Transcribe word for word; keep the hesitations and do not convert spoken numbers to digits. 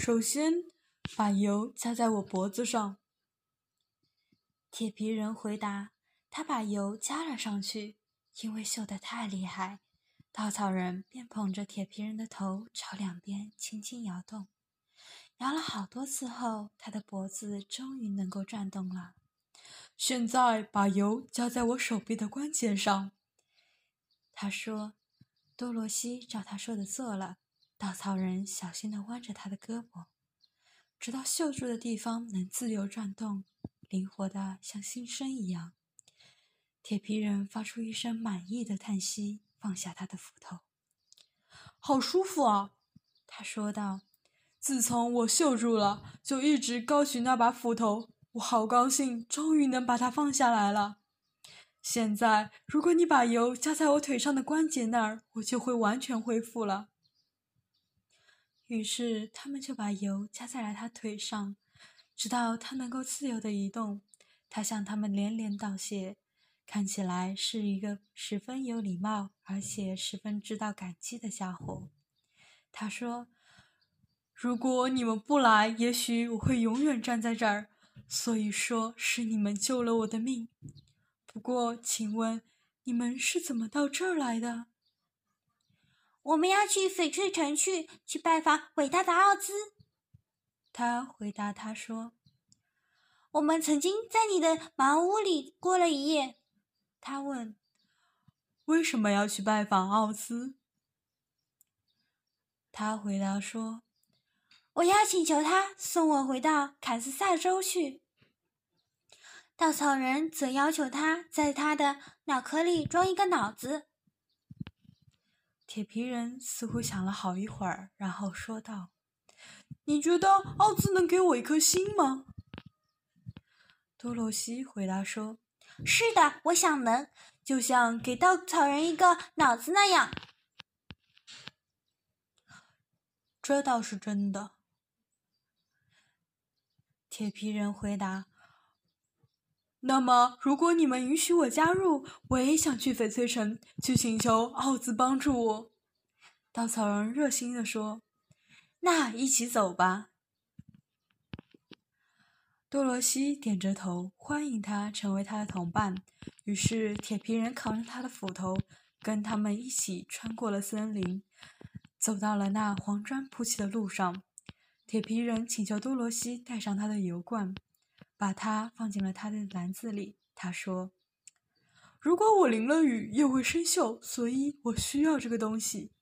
首先，把油加在我脖子上。”铁皮人回答：“他把油加了上去，因为锈得太厉害。”稻草人便捧着铁皮人的头朝两边轻轻摇动，摇了好多次后，他的脖子终于能够转动了。现在把油加在我手臂的关节上，他说。多罗西照他说的做了，稻草人小心地弯着他的胳膊，直到锈住的地方能自由转动，灵活得像新生一样。铁皮人发出一声满意的叹息，放下他的斧头。好舒服啊，他说道。自从我锈住了，就一直高举那把斧头，我好高兴，终于能把它放下来了。现在，如果你把油加在我腿上的关节那儿，我就会完全恢复了。于是，他们就把油加在了他腿上，直到他能够自由地移动。他向他们连连道谢，看起来是一个十分有礼貌，而且十分知道感激的家伙。他说：“如果你们不来，也许我会永远站在这儿。所以说，是你们救了我的命。不过，请问，你们是怎么到这儿来的？”“ 我们要去翡翠城去，去拜访伟大的奥兹。” 他回答他说。 “我们曾经在你的茅屋里过了一夜。” 他问。“为什么要去拜访奥兹？”他回答说。 “我要请求他送我回到坎斯萨州去。”稻草人则要求他在他的脑壳里装一个脑子。 铁皮人似乎想了好一会儿，然后说道：“你觉得奥兹能给我一颗心吗？”多罗西回答说：“ 是的，我想能，就像给稻草人一个脑子那样。”“ 这倒是真的。”铁皮人回答。“那么，如果你们允许我加入，我也想去翡翠城，去请求奥兹帮助我。”稻草人热心地说。“那一起走吧。”多罗西点着头，欢迎他成为他的同伴。于是，铁皮人扛着他的斧头，跟他们一起穿过了森林，走到了那黄砖铺起的路上。铁皮人请求多罗西带上他的油罐，把它放进了他的篮子里。他说：“如果我淋了雨，又会生锈，所以我需要这个东西。